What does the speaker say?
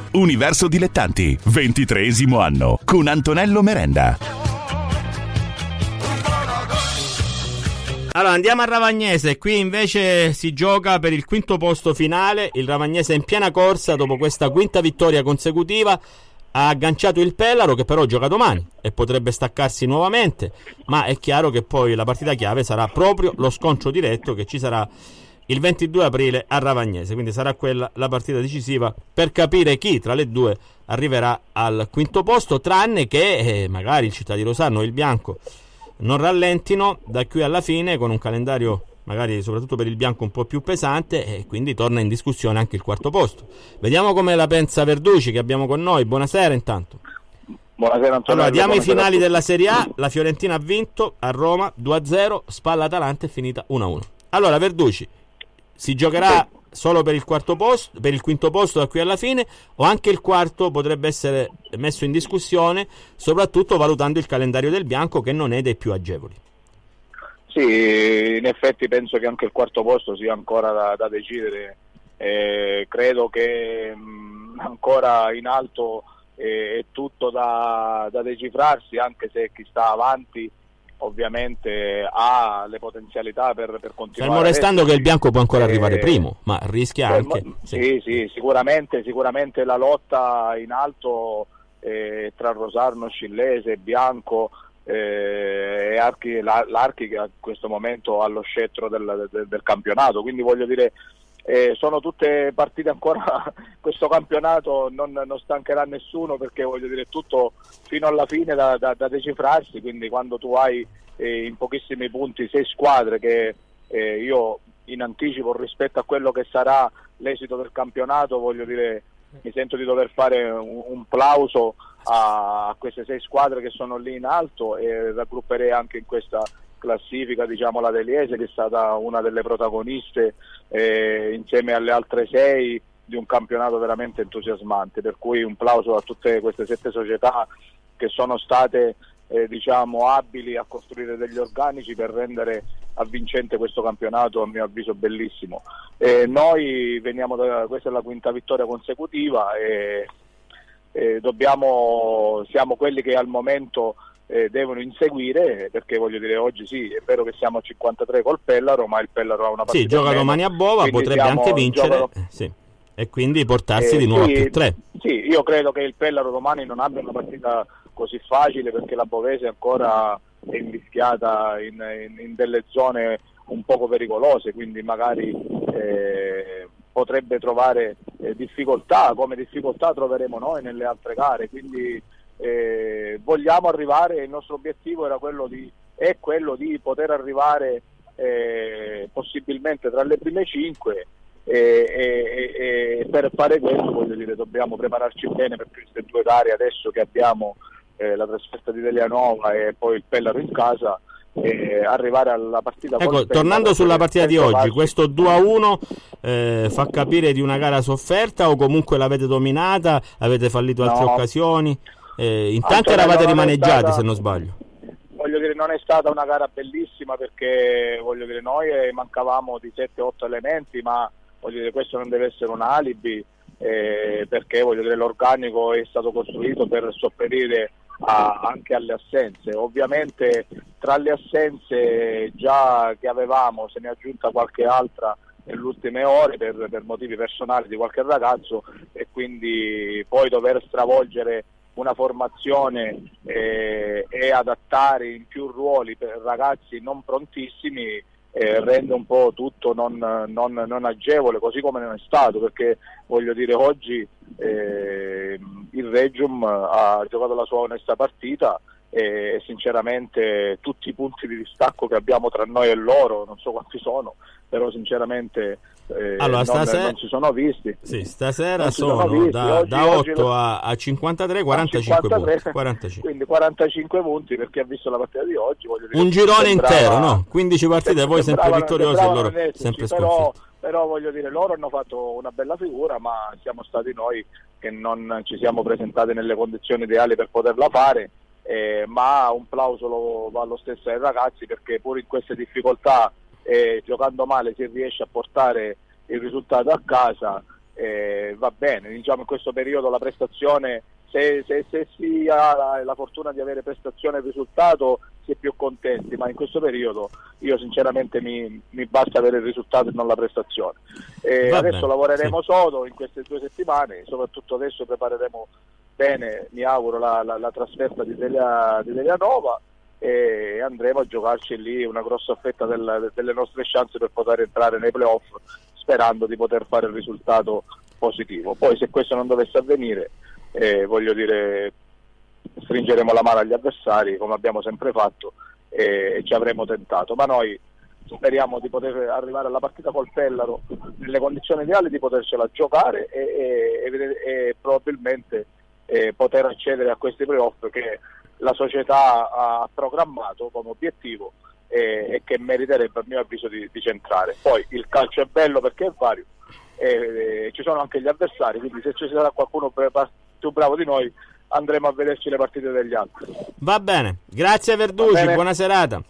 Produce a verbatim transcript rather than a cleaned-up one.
Universo Dilettanti, ventitreesimo anno, con Antonello Merenda. Allora andiamo a Ravagnese, qui invece si gioca per il quinto posto finale. Il Ravagnese è in piena corsa dopo questa quinta vittoria consecutiva. Ha agganciato il Pellaro, che però gioca domani e potrebbe staccarsi nuovamente, ma è chiaro che poi la partita chiave sarà proprio lo scontro diretto che ci sarà il ventidue aprile a Ravagnese, quindi sarà quella la partita decisiva per capire chi tra le due arriverà al quinto posto, tranne che eh, magari il Città di Rosarno e il Bianco non rallentino da qui alla fine con un calendario magari soprattutto per il Bianco un po' più pesante, e quindi torna in discussione anche il quarto posto. Vediamo come la pensa Verducci, che abbiamo con noi. Buonasera intanto. Buonasera Antonello. Allora, diamo i finali della Serie A. La Fiorentina ha vinto a Roma due a zero, Spalla Atalanta è finita uno a uno. Allora Verducci, si giocherà solo per il quarto posto, per il quinto posto da qui alla fine, o anche il quarto potrebbe essere messo in discussione, soprattutto valutando il calendario del Bianco, che non è dei più agevoli? Sì, in effetti penso che anche il quarto posto sia ancora da, da decidere. Eh, credo che mh, ancora in alto eh, è tutto da, da decifrarsi, anche se chi sta avanti ovviamente ha le potenzialità per, per continuare. Fermo restando che il Bianco può ancora eh, arrivare primo, ma rischia anche. Sì, sì, sì, sicuramente, sicuramente la lotta in alto eh, tra Rosarno, Scillese, Bianco eh, e Archi, la, l'Archi, che a questo momento ha lo scettro del, del, del campionato, quindi voglio dire eh, sono tutte partite ancora. Questo campionato non, non stancherà nessuno, perché voglio dire tutto fino alla fine da, da, da decifrarsi, quindi quando tu hai eh, in pochissimi punti sei squadre che eh, io in anticipo rispetto a quello che sarà l'esito del campionato, voglio dire, mi sento di dover fare un, un plauso a, a queste sei squadre che sono lì in alto, e raggrupperei anche in questa classifica diciamo la Deliese, che è stata una delle protagoniste eh, insieme alle altre sei di un campionato veramente entusiasmante, per cui un plauso a tutte queste sette società che sono state eh, diciamo abili a costruire degli organici per rendere avvincente questo campionato, a mio avviso bellissimo. Eh, noi veniamo da, questa è la quinta vittoria consecutiva e, e dobbiamo, siamo quelli che al momento eh, devono inseguire, perché voglio dire oggi sì, è vero che siamo a cinquantatré col Pellaro, ma il Pellaro ha una partita sì, gioca domani a Bova, potrebbe siamo, anche vincere giocano... sì. E quindi portarsi eh, di nuovo sì, a più tre. Sì, io credo che il Pellaro domani non abbia una partita così facile, perché la Bovese ancora è invischiata in, in, in delle zone un poco pericolose, quindi magari eh, potrebbe trovare eh, difficoltà, come difficoltà troveremo noi nelle altre gare, quindi eh, vogliamo arrivare, il nostro obiettivo era quello di, è quello di poter arrivare eh, possibilmente tra le prime cinque. E, e, e per fare questo voglio dire dobbiamo prepararci bene per queste due gare adesso che abbiamo eh, la trasferta di Delianova e poi il Pellaro in casa, e arrivare alla partita. Ecco, tornando sulla partita di oggi, farci... questo due a uno eh, fa capire di una gara sofferta, o comunque l'avete dominata, avete fallito altre no. occasioni? Eh, intanto eravate rimaneggiati stata... se non sbaglio. Voglio dire, non è stata una gara bellissima, perché voglio dire noi mancavamo di sette otto elementi, ma voglio dire questo non deve essere un alibi, eh, perché voglio dire l'organico è stato costruito per sopperire a, anche alle assenze. Ovviamente tra le assenze già che avevamo se ne è aggiunta qualche altra nelle ultime ore per, per motivi personali di qualche ragazzo, e quindi poi dover stravolgere una formazione eh, e adattare in più ruoli per ragazzi non prontissimi eh, rende un po' tutto non, non, non agevole, così come non è stato, perché voglio dire oggi eh, il Regium ha giocato la sua onesta partita e sinceramente tutti i punti di distacco che abbiamo tra noi e loro, non so quanti sono, però sinceramente eh, allora, non, stasera, non si sono visti. Sì, stasera sono, sono visti. da, oggi, da oggi otto lo... a, a cinquantatré, quarantacinque punti. quarantacinque. Quindi quarantacinque punti per chi ha visto la partita di oggi. Voglio dire, un girone sembrava, intero, no? quindici partite, poi sempre vittoriosi e loro esserci, sempre però, sconfitti. però voglio dire, loro hanno fatto una bella figura, ma siamo stati noi che non ci siamo presentati nelle condizioni ideali per poterla fare. Eh, ma un plauso lo, va lo stesso ai ragazzi, perché pure in queste difficoltà eh, giocando male si riesce a portare il risultato a casa, eh, va bene, diciamo in questo periodo la prestazione, se, se, se si ha la, la fortuna di avere prestazione e risultato si è più contenti, ma in questo periodo io sinceramente mi, mi basta avere il risultato e non la prestazione. Eh, adesso bene, lavoreremo sì. sodo in queste due settimane, soprattutto adesso prepareremo bene, mi auguro, la, la, la trasferta di Delia, di Delia Nova, e andremo a giocarci lì una grossa fetta del, delle nostre chance per poter entrare nei playoff, sperando di poter fare il risultato positivo. Poi se questo non dovesse avvenire, eh, voglio dire, stringeremo la mano agli avversari come abbiamo sempre fatto e, e ci avremo tentato, ma noi speriamo di poter arrivare alla partita col Pellaro nelle condizioni ideali di potercela giocare e, e, e, e probabilmente eh, poter accedere a questi playoff che la società ha programmato come obiettivo e, e che meriterebbe a mio avviso di, di centrare. Poi il calcio è bello perché è vario, e, e ci sono anche gli avversari, quindi se ci sarà qualcuno più bravo di noi andremo a vederci le partite degli altri. Va bene, grazie Verducci, buona serata.